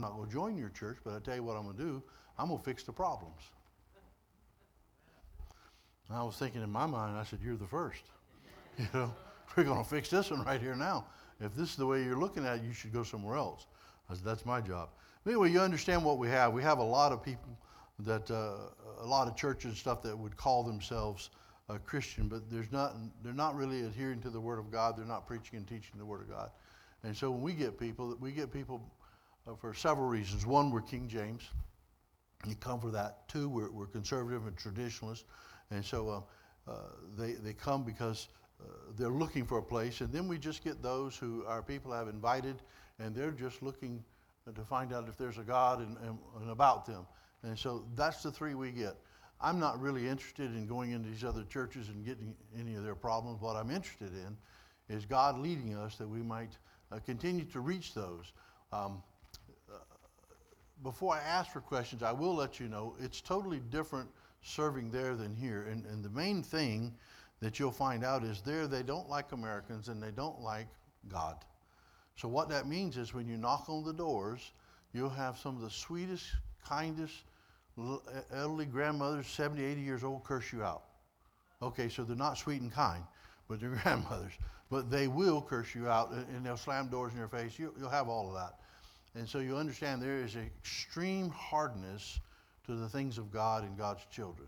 I'm not going to join your church, but I tell you what I'm going to do. I'm going to fix the problems. And I was thinking in my mind, I said, you're the first. You know, we're going to fix this one right here now. If this is the way you're looking at it, you should go somewhere else. I said, that's my job. But anyway, you understand what we have. We have a lot of people that, a lot of churches and stuff that would call themselves Christian, but they're not really adhering to the Word of God. They're not preaching and teaching the Word of God. And so when we get people for several reasons. One, we're King James. You come for that. Two, we're conservative and traditionalist. And so they come because they're looking for a place. And then we just get those who our people have invited, and they're just looking to find out if there's a God and about them. And so that's the three we get. I'm not really interested in going into these other churches and getting any of their problems. What I'm interested in is God leading us that we might continue to reach those. Before I ask for questions, I will let you know it's totally different serving there than here. And the main thing that you'll find out is there they don't like Americans and they don't like God. So what that means is when you knock on the doors, you'll have some of the sweetest, kindest, elderly grandmothers, 70, 80 years old, curse you out. Okay, so they're not sweet and kind, but they're grandmothers. But they will curse you out, and they'll slam doors in your face. You'll have all of that. And so you understand there is an extreme hardness to the things of God and God's children.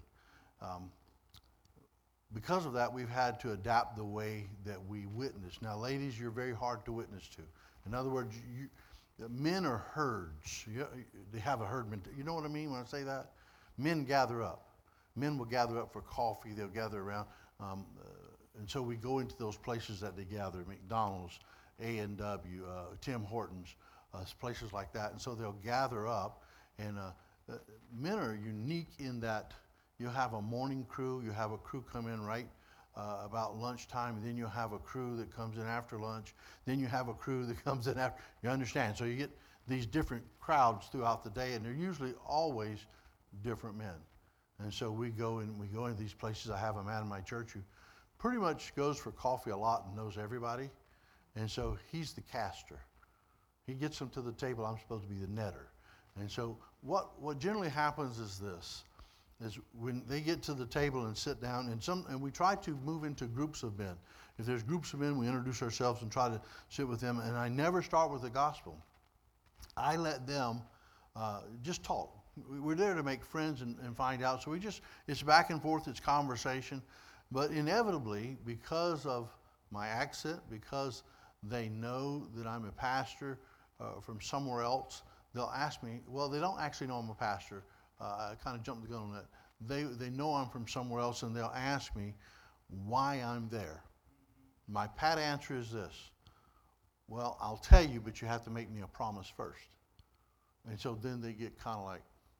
Because of that, we've had to adapt the way that we witness. Now, ladies, you're very hard to witness to. In other words, men are herds. They have a herd mentality. You know what I mean when I say that? Men gather up. Men will gather up for coffee. They'll gather around. And so we go into those places that they gather, McDonald's, A&W, Tim Hortons, places like that. And so they'll gather up. And men are unique in that you'll have a morning crew. You have a crew come in right about lunchtime. And then you'll have a crew that comes in after lunch. Then you have a crew that comes in after. You understand? So you get these different crowds throughout the day. And they're usually always different men. And so we go into these places. I have a man in my church who pretty much goes for coffee a lot and knows everybody. And so he's the caster. He gets them to the table. I'm supposed to be the netter. And so what generally happens is this, is when they get to the table and sit down, and we try to move into groups of men. If there's groups of men, we introduce ourselves and try to sit with them. And I never start with the gospel. I let them just talk. We're there to make friends and find out. So it's back and forth, it's conversation. But inevitably, because of my accent, because they know that I'm a pastor from somewhere else, they'll ask me, well, they don't actually know I'm a pastor. I kind of jumped the gun on that. They know I'm from somewhere else, and they'll ask me why I'm there. My pat answer is this. Well, I'll tell you, but you have to make me a promise first. And so then they get kind of like,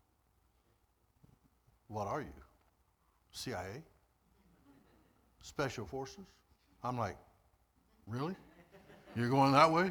what are you? CIA? Special Forces? I'm like, really? You're going that way?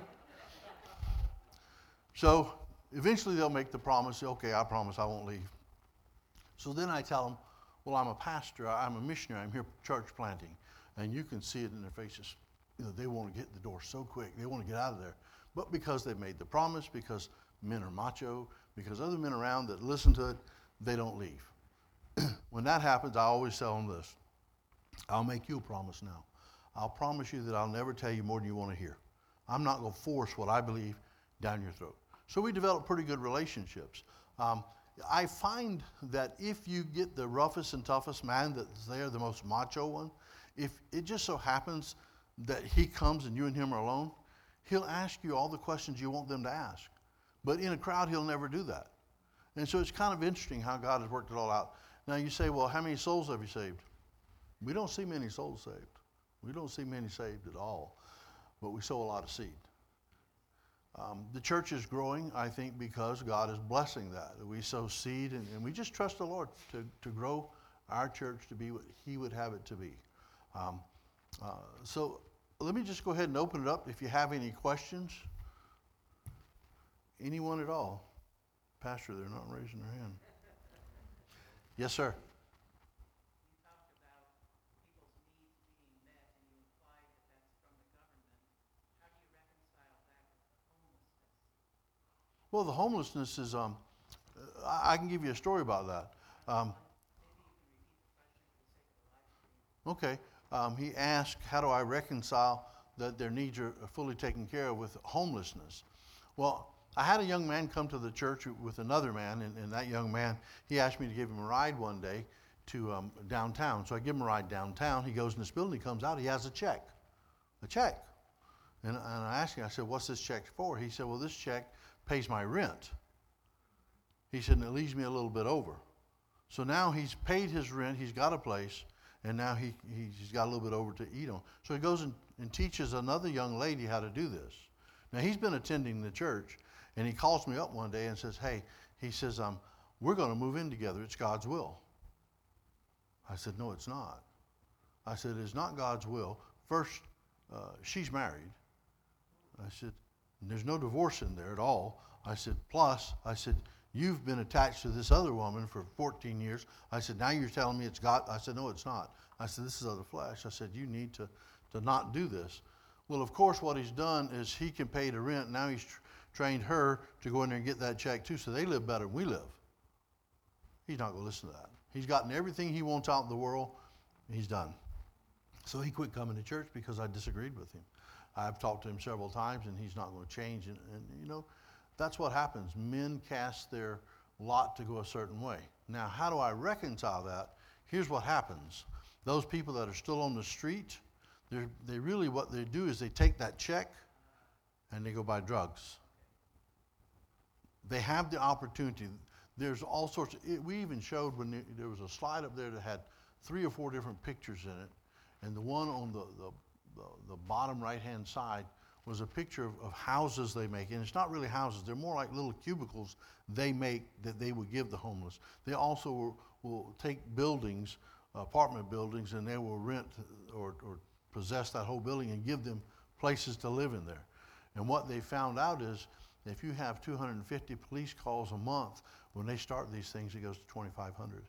So eventually they'll make the promise, okay, I promise I won't leave. So then I tell them, well, I'm a pastor, I'm a missionary, I'm here church planting. And you can see it in their faces. They want to get the door so quick, they want to get out of there. But because they made the promise, because men are macho, because other men around that listen to it, they don't leave. When that happens, I always tell them this. I'll make you a promise now. I'll promise you that I'll never tell you more than you want to hear. I'm not going to force what I believe down your throat. So we develop pretty good relationships. I find that if you get the roughest and toughest man that's there, the most macho one, if it just so happens that he comes and you and him are alone, he'll ask you all the questions you want them to ask. But in a crowd, he'll never do that. And so it's kind of interesting how God has worked it all out. Now you say, well, how many souls have you saved? We don't see many souls saved. We don't see many saved at all. But we sow a lot of seed. The church is growing, I think, because God is blessing that. We sow seed, and we just trust the Lord to grow our church to be what He would have it to be. So let me just go ahead and open it up. If you have any questions, anyone at all. Pastor, they're not raising their hand. Yes, sir. Well, the homelessness is, I can give you a story about that. Okay. He asked, how do I reconcile that their needs are fully taken care of with homelessness? Well, I had a young man come to the church with another man, and that young man, he asked me to give him a ride one day to downtown. So I give him a ride downtown. He goes in this building, he comes out, he has a check. A check. And I asked him, I said, what's this check for? He said, well, this check pays my rent. He said, and it leaves me a little bit over. So now he's paid his rent, he's got a place, and now he's got a little bit over to eat on. So he goes and teaches another young lady how to do this. Now he's been attending the church, and he calls me up one day and says, hey, he says, we're going to move in together. It's God's will. I said, no, it's not. I said, it's not God's will. First, she's married. I said, there's no divorce in there at all. I said, plus, I said, you've been attached to this other woman for 14 years. I said, now you're telling me it's God. I said, no, it's not. I said, this is of the flesh. I said, you need to not do this. Well, of course, what he's done is he can pay the rent. Now he's trained her to go in there and get that check too, so they live better than we live. He's not going to listen to that. He's gotten everything he wants out in the world. He's done. So he quit coming to church because I disagreed with him. I've talked to him several times, and he's not going to change. And you know, that's what happens. Men cast their lot to go a certain way. Now, how do I reconcile that? Here's what happens. Those people that are still on the street, they really, what they do is they take that check and they go buy drugs. They have the opportunity. There's all sorts of, we even showed when there was a slide up there that had 3 or 4 different pictures in it. And the one on the bottom right-hand side was a picture of houses they make. And it's not really houses. They're more like little cubicles they make that they would give the homeless. They also will take buildings, apartment buildings, and they will rent or possess that whole building and give them places to live in there. And what they found out is if you have 250 police calls a month, when they start these things, it goes to 2,500.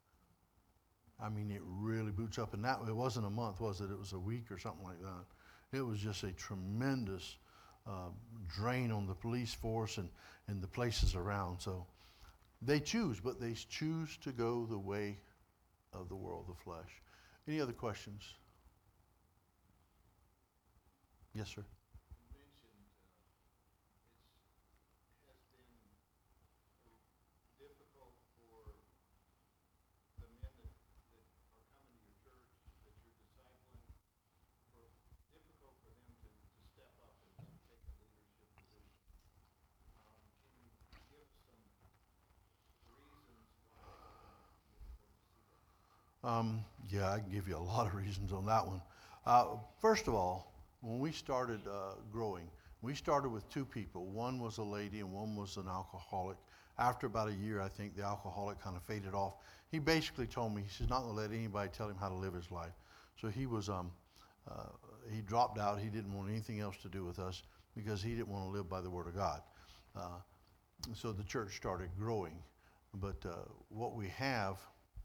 I mean, it really boots up. And that, it wasn't a month, was it? It was a week or something like that. It was just a tremendous drain on the police force and the places around. So they choose, but they choose to go the way of the world, the flesh. Any other questions? Yes, sir. Yeah, I can give you a lot of reasons on that one. First of all, when we started growing, we started with 2 people. One was a lady and one was an alcoholic. After about a year, I think the alcoholic kind of faded off. He basically told me, he's not going to let anybody tell him how to live his life. So he was, he dropped out. He didn't want anything else to do with us because he didn't want to live by the Word of God. So the church started growing. But what we have,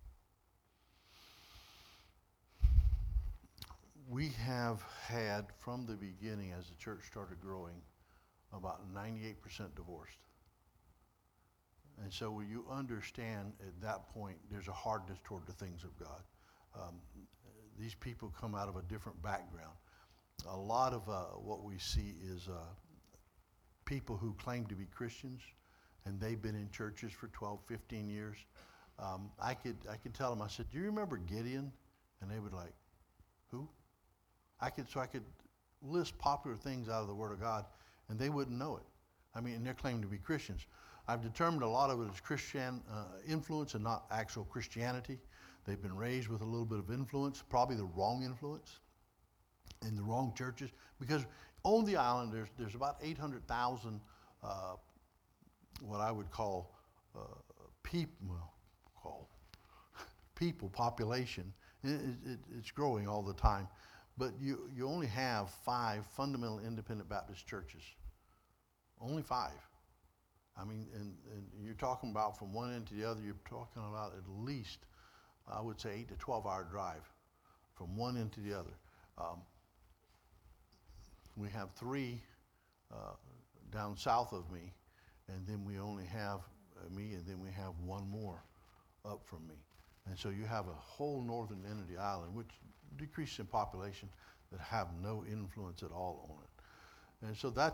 we have had from the beginning, as the church started growing, about 98% divorced. And so when you understand at that point, there's a hardness toward the things of God. These people come out of a different background. A lot of what we see is people who claim to be Christians, and they've been in churches for 12, 15 years. I could tell them, I said, do you remember Gideon? And they would like, who? I could list popular things out of the Word of God, and they wouldn't know it. I mean, and they're claiming to be Christians. I've determined a lot of it is Christian influence and not actual Christianity. They've been raised with a little bit of influence, probably the wrong influence, in the wrong churches. Because on the island, there's about 800,000 what I would call people population. It's growing all the time. But you only have 5 fundamental independent Baptist churches. Only 5. I mean, and you're talking about from one end to the other, you're talking about at least, I would say, 8 to 12 hour drive from one end to the other. We have 3 down south of me, and then we only have me, and then we have one more up from me. And so you have a whole northern end of the island, which decreases in population, that have no influence at all on it. And so that,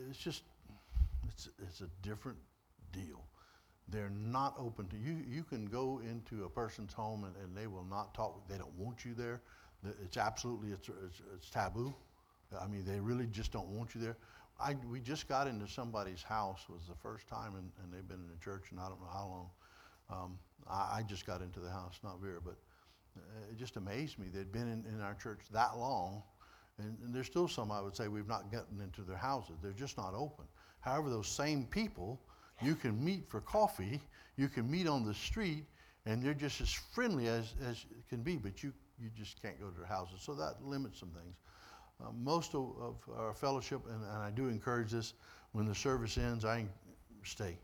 it's a different deal. They're not open to you. You can go into a person's home and they will not talk. They don't want you there. It's absolutely, it's taboo. I mean, they really just don't want you there. We just got into somebody's house, was the first time, and they've been in the church, and I don't know how long. I just got into the house, not Vera, but it just amazed me. They'd been in our church that long, and there's still some, I would say, we've not gotten into their houses. They're just not open. However, those same people, you can meet for coffee, you can meet on the street, and they're just as friendly as it can be, but you just can't go to their houses. So that limits some things. Most of our fellowship, and I do encourage this, when the service ends, stay.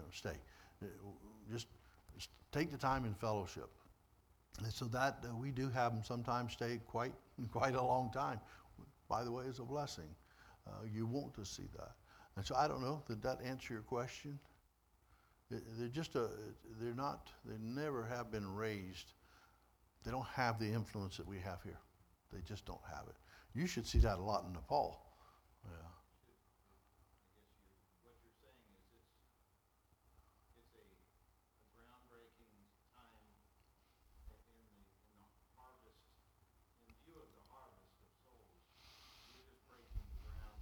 Just take the time in fellowship. And so that we do have them sometimes stay quite a long time. By the way, is a blessing. You want to see that. And so I don't know, did that answer your question? They never have been raised. They don't have the influence that we have here. They just don't have it. You should see that a lot in Nepal. Yeah. What you're saying is it's a groundbreaking time in the harvest, in view of the harvest of souls. You're just breaking the ground.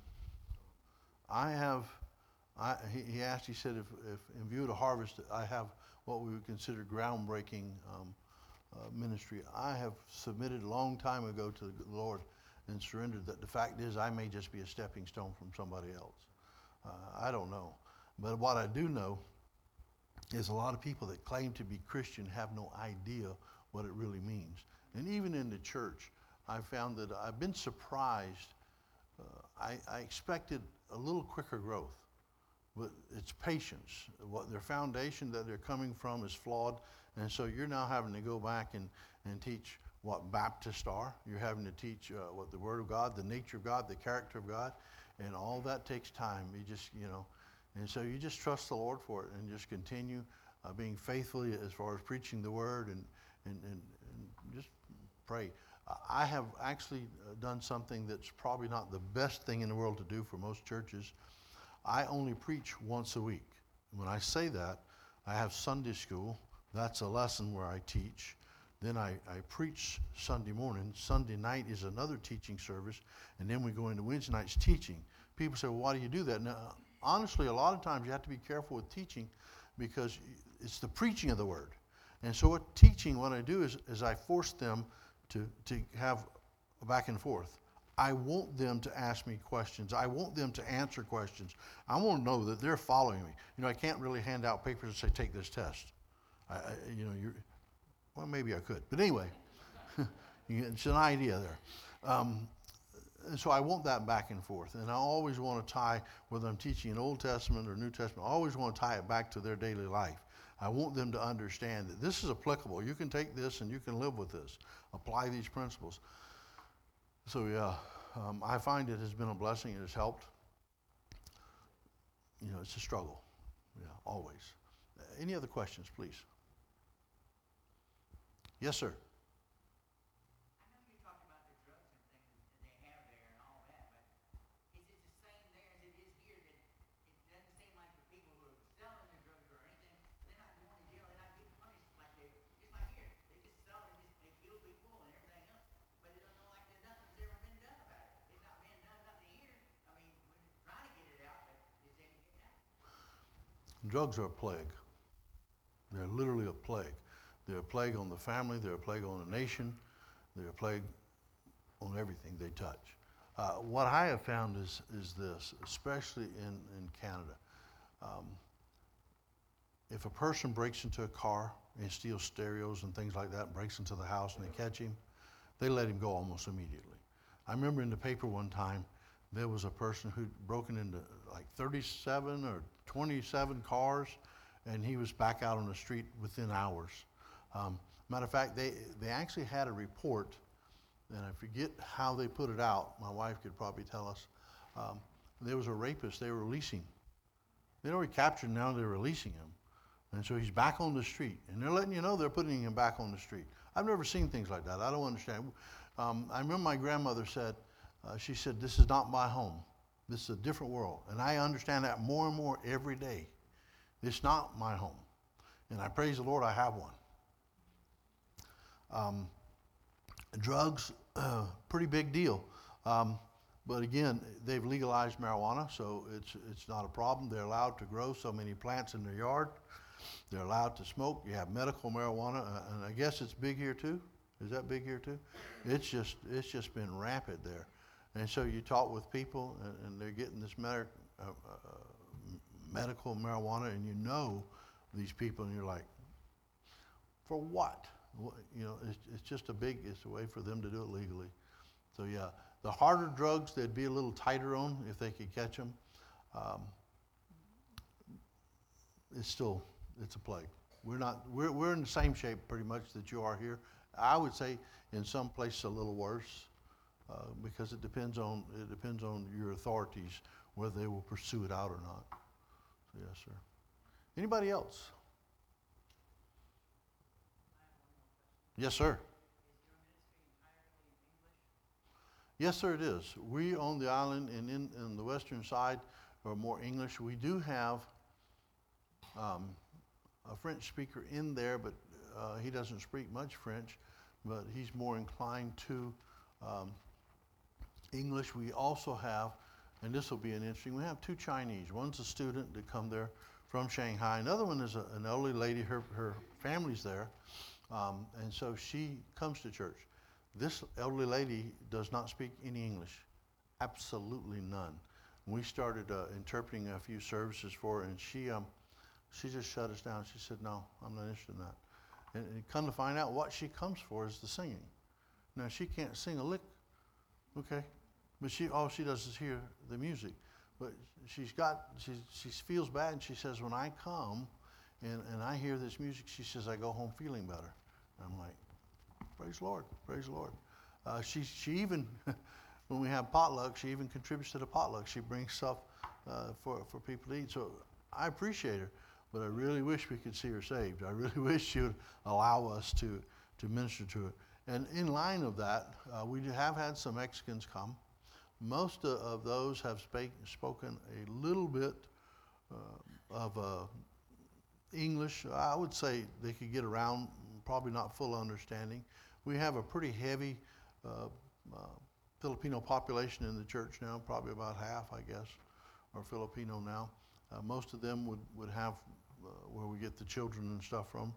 He asked, he said, if in view of the harvest, I have what we would consider groundbreaking ministry. I have submitted a long time ago to the Lord and surrendered that the fact is I may just be a stepping stone from somebody else. I don't know. But what I do know is a lot of people that claim to be Christian have no idea what it really means. And even in the church, I've found that I've been surprised. I expected a little quicker growth, but it's patience. What their foundation that they're coming from is flawed, and so you're now having to go back and teach what Baptists are. You're having to teach what the Word of God, the nature of God, the character of God, and all that takes time. You just, and so you just trust the Lord for it and just continue being faithful as far as preaching the Word and just pray. I have actually done something that's probably not the best thing in the world to do for most churches. I only preach once a week. When I say that, I have Sunday school. That's a lesson where I teach. Then I preach Sunday morning. Sunday night is another teaching service. And then we go into Wednesday night's teaching. People say, well, why do you do that? Now, honestly, a lot of times you have to be careful with teaching because it's the preaching of the Word. And so what I do is I force them to have a back and forth. I want them to ask me questions. I want them to answer questions. I want to know that they're following me. I can't really hand out papers and say, take this test. Well, maybe I could. But anyway, it's an idea there. And so I want that back and forth. And I always want to tie, whether I'm teaching an Old Testament or New Testament, I always want to tie it back to their daily life. I want them to understand that this is applicable. You can take this and you can live with this. Apply these principles. So yeah, I find it has been a blessing. It has helped. It's a struggle. Yeah, always. Any other questions, please? Yes, sir. I know you talked about the drugs and things that they have there and all that, but is it the same there as it is here? That it doesn't seem like the people who are selling the drugs or anything, they're not going to jail, they're not getting punished like they just like here. They just sell it, they kill people and everything else, but it don't know like that nothing's ever been done about it. It's not being done nothing here. I mean, we're trying to get it out, but is it getting out? Drugs are a plague. They're literally a plague. They're a plague on the family. They're a plague on the nation. They're a plague on everything they touch. What I have found is this, especially in Canada. If a person breaks into a car and steals stereos and things like that, breaks into the house and they catch him, they let him go almost immediately. I remember in the paper one time, there was a person who'd broken into like 37 or 27 cars, and he was back out on the street within hours. Matter of fact, they actually had a report, and I forget how they put it out. My wife could probably tell us. There was a rapist they were releasing They already captured him, now they're releasing him. And so he's back on the street. And they're letting you know they're putting him back on the street. I've never seen things like that. I don't understand. I remember my grandmother said, she said, this is not my home. This is a different world. And I understand that more and more every day. It's not my home. And I praise the Lord I have one. Drugs, pretty big deal. But again, they've legalized marijuana, so it's not a problem. They're allowed to grow so many plants in their yard. They're allowed to smoke. You have medical marijuana, and I guess it's big here too. Is that big here too? It's just been rampant there. And so you talk with people, and they're getting this medical marijuana, and you know these people, and you're like, for what? You know, it's just it's a way for them to do it legally. So yeah, the harder drugs they'd be a little tighter on if they could catch them. It's a plague. We're in the same shape pretty much that you are here. I would say in some places a little worse, because it depends on your authorities whether they will pursue it out or not. So yes, sir. Anybody else? Yes, sir. Yes, sir, it is. We on the island and in the western side are more English. We do have a French speaker in there, but he doesn't speak much French, but he's more inclined to English. We also have, and this will be an interesting, we have 2 Chinese. One's a student that come there from Shanghai. Another one is an elderly lady, her family's there, and so she comes to church. This elderly lady does not speak any English, absolutely none. We started interpreting a few services for her, and she just shut us down. She said, no, I'm not interested in that. And come to find out, what she comes for is the singing. Now, she can't sing a lick, okay? But all she does is hear the music. But she feels bad, and she says, when I come and I hear this music, she says, I go home feeling better. And I'm like, praise the Lord, praise the Lord. She even, when we have potluck, she even contributes to the potluck. She brings stuff for people to eat. So I appreciate her, but I really wish we could see her saved. I really wish she would allow us to minister to her. And in line of that, we have had some Mexicans come. Most of those have spoken a little bit of English. I would say they could get around, probably not full understanding. We have a pretty heavy Filipino population in the church now, probably about half, I guess, are Filipino now. Most of them would have where we get the children and stuff from.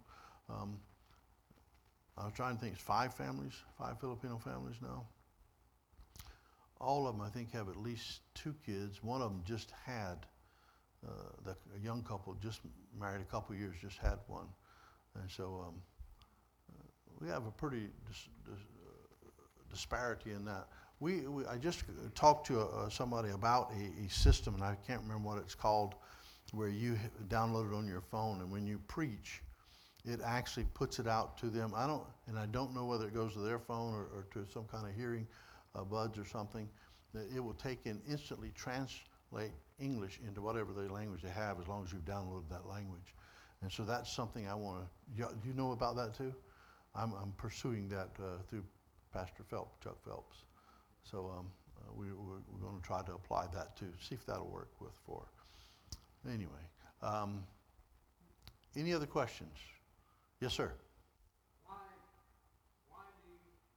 I was trying to think, it's 5 Filipino families now. All of them, I think, have at least 2 kids. One of them just had, a young couple just married a couple years, just had one. And so we have a pretty disparity in that. I just talked to somebody about a system, and I can't remember what it's called, where you download it on your phone, and when you preach, it actually puts it out to them. I don't know whether it goes to their phone or to some kind of hearing buds or something. It will take and instantly translate English into whatever the language they have, as long as you've downloaded that language. And so that's something I want to. Do you know about that too? I'm pursuing that through Pastor Phelps, Chuck Phelps. So we're going to try to apply that too. See if that'll work for. Anyway, any other questions? Yes, sir. Why do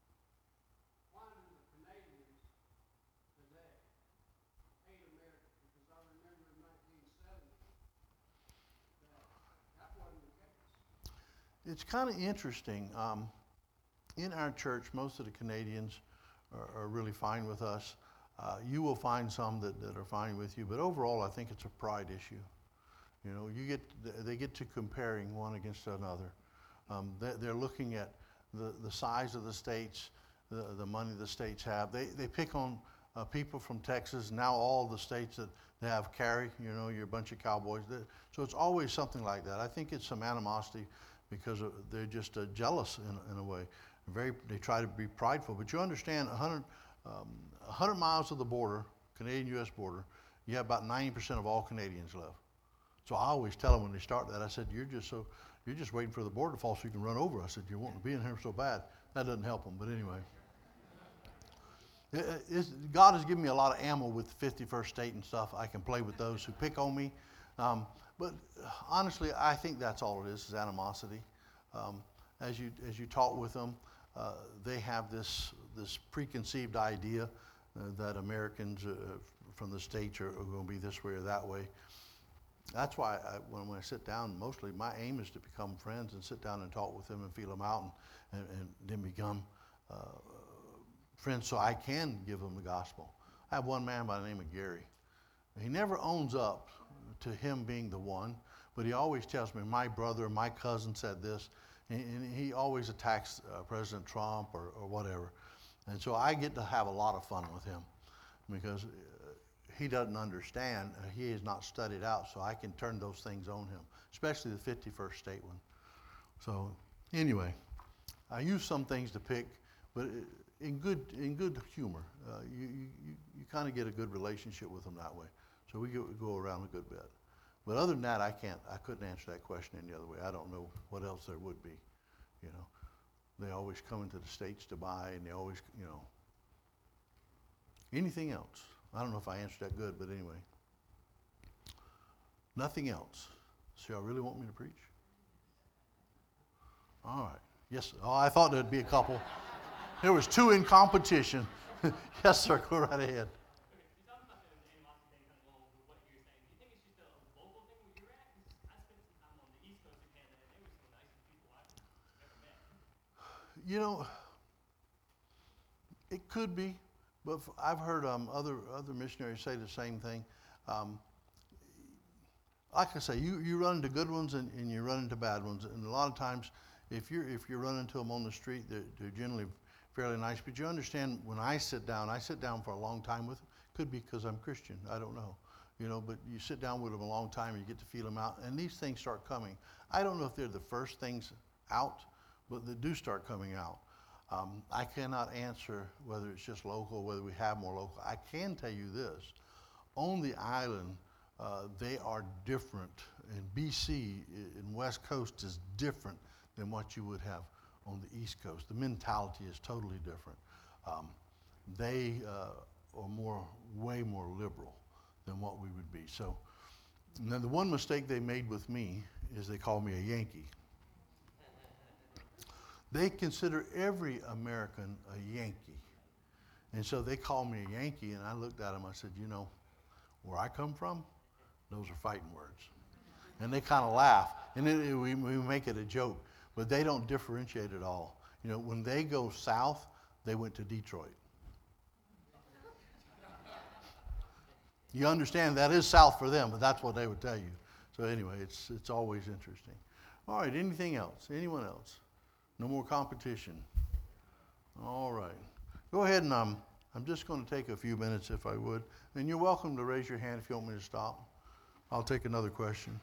the Canadians today hate America? Because I remember in 1970 that wasn't the case. It's kind of interesting. In our church, most of the Canadians are really fine with us. You will find some that are fine with you, but overall, I think it's a pride issue. You know, they get to comparing one against another. They're looking at the size of the states, the money the states have. They pick on people from Texas. Now all the states that they have carry, you know, you're a bunch of cowboys. So it's always something like that. I think it's some animosity because they're just jealous in a way. They try to be prideful. But you understand, 100 miles of the border, Canadian-U.S. border, you have about 90% of all Canadians left. So I always tell them when they start that, I said, you're just waiting for the board to fall so you can run over. I said, you're wanting to be in here so bad. That doesn't help them, but anyway. God has given me a lot of ammo with the 51st State and stuff. I can play with those who pick on me. But honestly, I think that's all it is animosity. As you talk with them, they have this preconceived idea that Americans from the States are going to be this way or that way. That's why when I sit down, mostly my aim is to become friends and sit down and talk with them and feel them out and then become friends so I can give them the gospel. I have one man by the name of Gary. He never owns up to him being the one, but he always tells me, my brother, my cousin said this, and he always attacks President Trump or whatever. And so I get to have a lot of fun with him because he doesn't understand. He has not studied out, so I can turn those things on him, especially the 51st State one. So anyway, I use some things to pick, but in good humor. You kind of get a good relationship with them that way. So we go around a good bit. But other than that, I couldn't answer that question any other way. I don't know what else there would be. You know, they always come into the States to buy, and they always, you know. Anything else? I don't know if I answered that good, but anyway. Nothing else. So y'all really want me to preach? All right. Yes. Oh, I thought there'd be a couple. There was 2 in competition. Yes, sir. Go right ahead. You know, it could be, but I've heard other missionaries say the same thing. Like I say, you run into good ones and you run into bad ones, and a lot of times, if you run into them on the street, they're generally fairly nice. But you understand, when I sit down for a long time with them. Could be because I'm Christian. I don't know, you know. But you sit down with them a long time, and you get to feel them out, and these things start coming. I don't know if they're the first things out, but they do start coming out. I cannot answer whether it's just local, whether we have more local. I can tell you this. On the island, they are different. In BC, in West Coast, is different than what you would have on the East Coast. The mentality is totally different. They are way more liberal than what we would be. So, now the one mistake they made with me is they called me a Yankee. They consider every American a Yankee. And so they called me a Yankee, and I looked at them, I said, you know, where I come from, those are fighting words. And they kind of laugh, and then we make it a joke, but they don't differentiate at all. You know, when they go south, they went to Detroit. You understand that is south for them, but that's what they would tell you. So anyway, it's always interesting. All right, anything else? Anyone else? No more competition. All right. Go ahead, and I'm just going to take a few minutes if I would. And you're welcome to raise your hand if you want me to stop. I'll take another question.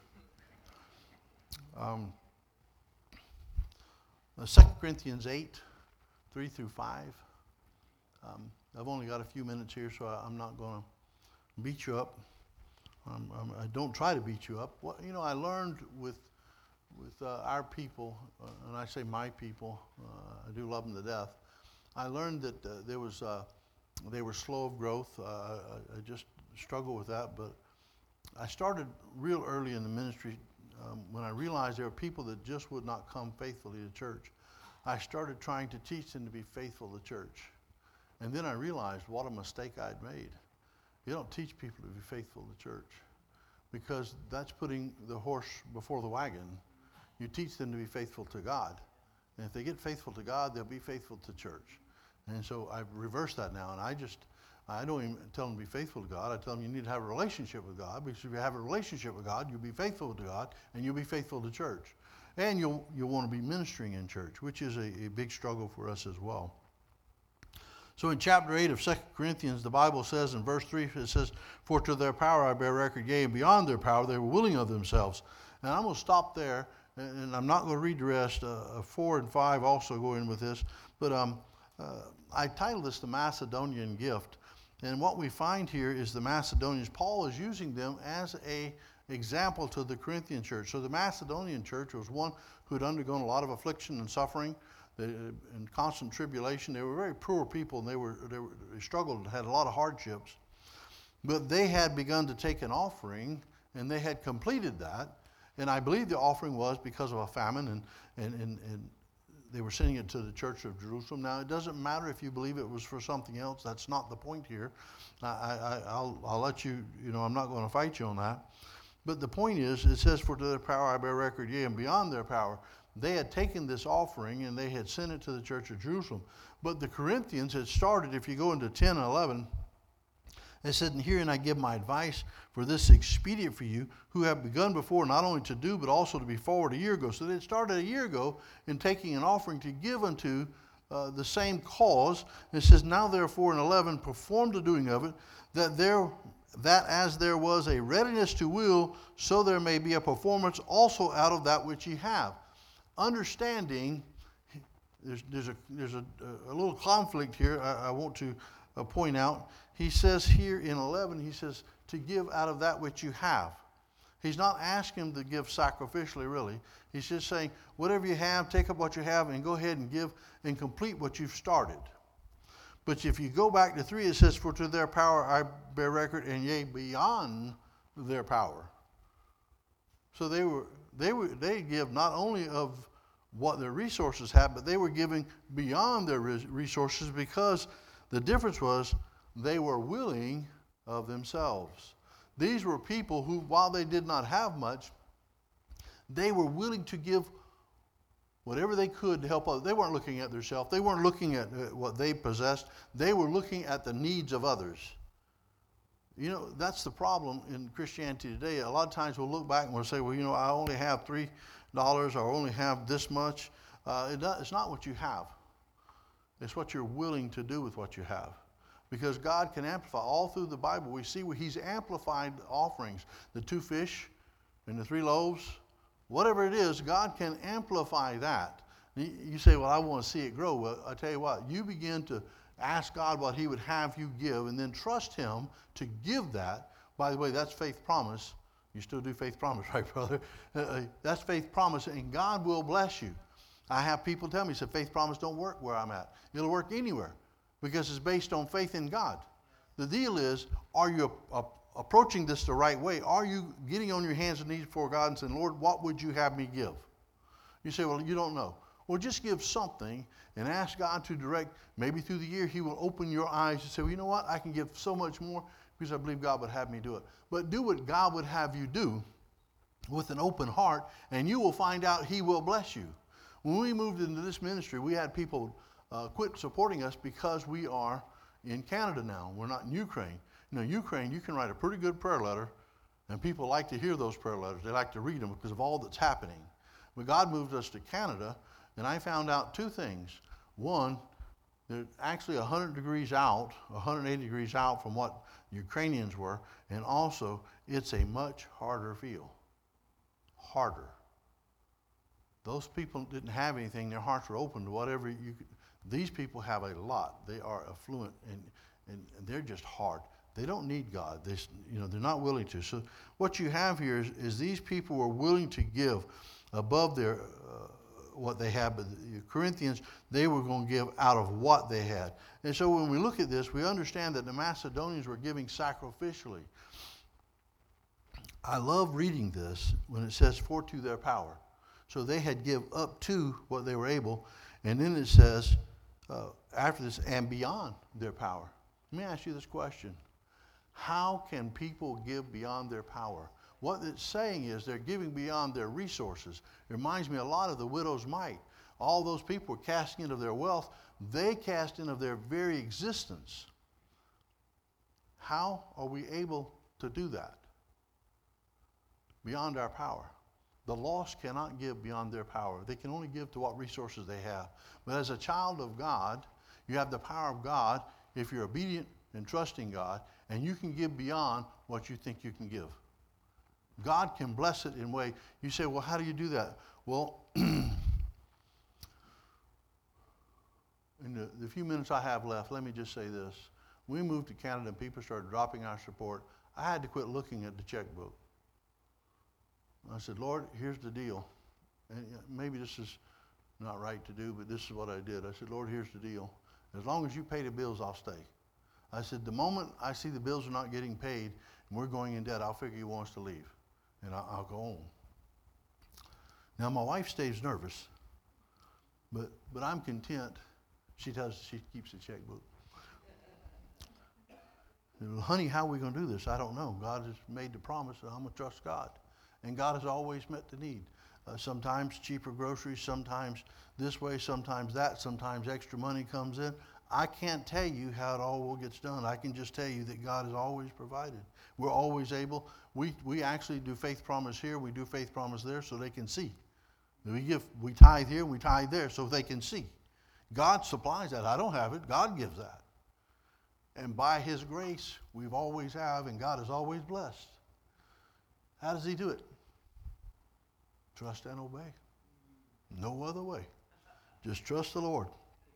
2 Corinthians 8, 3 through 5. I've only got a few minutes here, so I'm not going to beat you up. I don't try to beat you up. Well, you know, I learned with our people, and I say my people, I do love them to death. I learned that they were slow of growth. I just struggle with that, but I started real early in the ministry when I realized there were people that just would not come faithfully to church. I started trying to teach them to be faithful to church. And then I realized what a mistake I'd made. You don't teach people to be faithful to church because that's putting the horse before the wagon. You teach them to be faithful to God. And if they get faithful to God, they'll be faithful to church. And so I've reversed that now, and I don't even tell them to be faithful to God. I tell them you need to have a relationship with God, because if you have a relationship with God, you'll be faithful to God, and you'll be faithful to church. And you'll want to be ministering in church, which is a big struggle for us as well. So in chapter 8 of 2 Corinthians, the Bible says in verse 3, it says, "For to their power I bear record, yea, and beyond their power they were willing of themselves." And I'm going to stop there, and I'm not going to read the rest. 4 and 5 also go in with this. But I titled this The Macedonian Gift. And what we find here is the Macedonians, Paul is using them as a example to the Corinthian church. So the Macedonian church was one who had undergone a lot of affliction and suffering and constant tribulation. They were very poor people, and they struggled and had a lot of hardships. But they had begun to take an offering, and they had completed that. And I believe the offering was because of a famine, and they were sending it to the church of Jerusalem. Now, it doesn't matter if you believe it was for something else. That's not the point here. I'll let you, I'm not going to fight you on that. But the point is, it says, for to their power I bear record, yea, and beyond their power. They had taken this offering, and they had sent it to the church of Jerusalem. But the Corinthians had started, if you go into 10 and 11, it said, and herein I give my advice, for this expedient for you, who have begun before not only to do, but also to be forward a year ago. So they had started a year ago in taking an offering to give unto the same cause. And it says, now therefore in 11, perform the doing of it, that as there was a readiness to will, so there may be a performance also out of that which ye have. Understanding, there's a little conflict here I want to point out. He says here in 11, he says to give out of that which you have. He's not asking them to give sacrificially, really. He's just saying, whatever you have, take up what you have and go ahead and give and complete what you've started. But if you go back to 3, it says, for to their power I bear record, and yea, beyond their power. So they give not only of what their resources had, but they were giving beyond their resources, because the difference was they were willing of themselves. These were people who, while they did not have much, they were willing to give whatever they could to help others. They weren't looking at themselves. They weren't looking at what they possessed. They were looking at the needs of others. That's the problem in Christianity today. A lot of times we'll look back and we'll say, well, I only have $3 or I only have this much. It's not what you have. It's what you're willing to do with what you have. Because God can amplify. All through the Bible, we see where He's amplified offerings. The 2 fish and the 3 loaves, whatever it is, God can amplify that. You say, well, I want to see it grow. Well, I tell you what, you begin to ask God what He would have you give, and then trust Him to give that. By the way, that's faith promise. You still do faith promise, right, brother? That's faith promise, and God will bless you. I have people tell me, say, faith promise don't work where I'm at. It'll work anywhere, because it's based on faith in God. The deal is, are you approaching this the right way? Are you getting on your hands and knees before God and saying, Lord, what would you have me give? You say, well, you don't know. Well, just give something and ask God to direct. Maybe through the year He will open your eyes and say, well, you know what? I can give so much more because I believe God would have me do it. But do what God would have you do with an open heart, and you will find out He will bless you. When we moved into this ministry, we had people quit supporting us because we are in Canada now. We're not in Ukraine. Ukraine, you can write a pretty good prayer letter, and people like to hear those prayer letters. They like to read them because of all that's happening. But God moved us to Canada, and I found out 2 things. One, they're actually 100 degrees out, 180 degrees out from what Ukrainians were, and also it's a much harder field. Harder. Those people didn't have anything. Their hearts were open to whatever you could. These people have a lot. They are affluent, and they're just hard. They don't need God. They're not willing to. So what you have here is these people were willing to give above their what they had. But the Corinthians, they were going to give out of what they had. And so when we look at this, we understand that the Macedonians were giving sacrificially. I love reading this when it says, for to their power. So they had give up to what they were able. And then it says, after this, and beyond their power. Let me ask you this question. How can people give beyond their power? What it's saying is they're giving beyond their resources. It reminds me a lot of the widow's mite. All those people were casting in of their wealth. They cast in of their very existence. How are we able to do that? Beyond our power. The lost cannot give beyond their power. They can only give to what resources they have. But as a child of God, you have the power of God if you're obedient and trusting God, and you can give beyond what you think you can give. God can bless it in a way. You say, well, how do you do that? Well, in the few minutes I have left, let me just say this. When we moved to Canada and people started dropping our support, I had to quit looking at the checkbook. I said, Lord, here's the deal. And maybe this is not right to do, but this is what I did. I said, Lord, here's the deal. As long as you pay the bills, I'll stay. I said, the moment I see the bills are not getting paid and we're going in debt, I'll figure you want us to leave. And I'll go home. Now, my wife stays nervous, but I'm content. She keeps a checkbook. Honey, how are we going to do this? I don't know. God has made the promise that I'm going to trust God. And God has always met the need. Sometimes cheaper groceries, sometimes this way, sometimes that, sometimes extra money comes in. I can't tell you how it all gets done. I can just tell you that God has always provided. We're always able. We actually do faith promise here. We do faith promise there so they can see. We tithe here, we tithe there so they can see. God supplies that. I don't have it. God gives that. And by His grace, we've always have, and God is always blessed. How does He do it? Trust and obey. No other way. Just trust the Lord.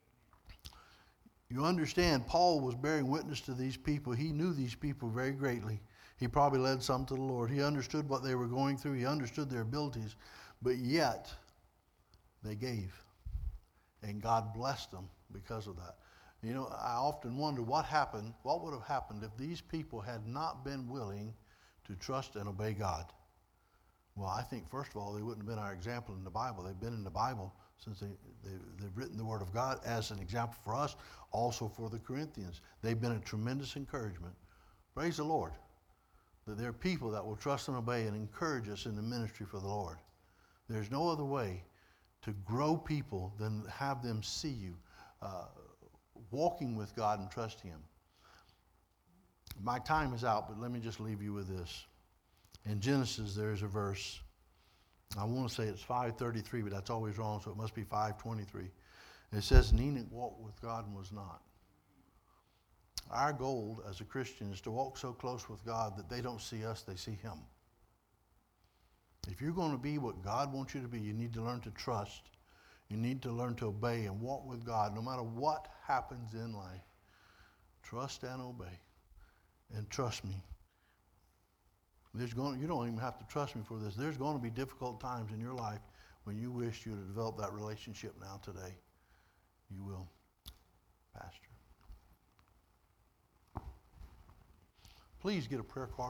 You understand, Paul was bearing witness to these people. He knew these people very greatly. He probably led some to the Lord. He understood what they were going through. He understood their abilities. But yet, they gave. And God blessed them because of that. You know, I often wonder what would have happened if these people had not been willing to trust and obey God. Well, I think, first of all, they wouldn't have been our example in the Bible. They've been in the Bible since they've written the Word of God as an example for us, also for the Corinthians. They've been a tremendous encouragement. Praise the Lord, that there are people that will trust and obey and encourage us in the ministry for the Lord. There's no other way to grow people than have them see you walking with God and trusting Him. My time is out, but let me just leave you with this. In Genesis, there's a verse. I want to say it's 5:33, but that's always wrong, so it must be 5:23. It says, Enoch walked with God and was not. Our goal as a Christian is to walk so close with God that they don't see us, they see Him. If you're going to be what God wants you to be, you need to learn to trust. You need to learn to obey and walk with God no matter what happens in life. Trust and obey. And trust me. You don't even have to trust me for this. There's going to be difficult times in your life when you wish you had developed that relationship now today. You will. Pastor. Please get a prayer card.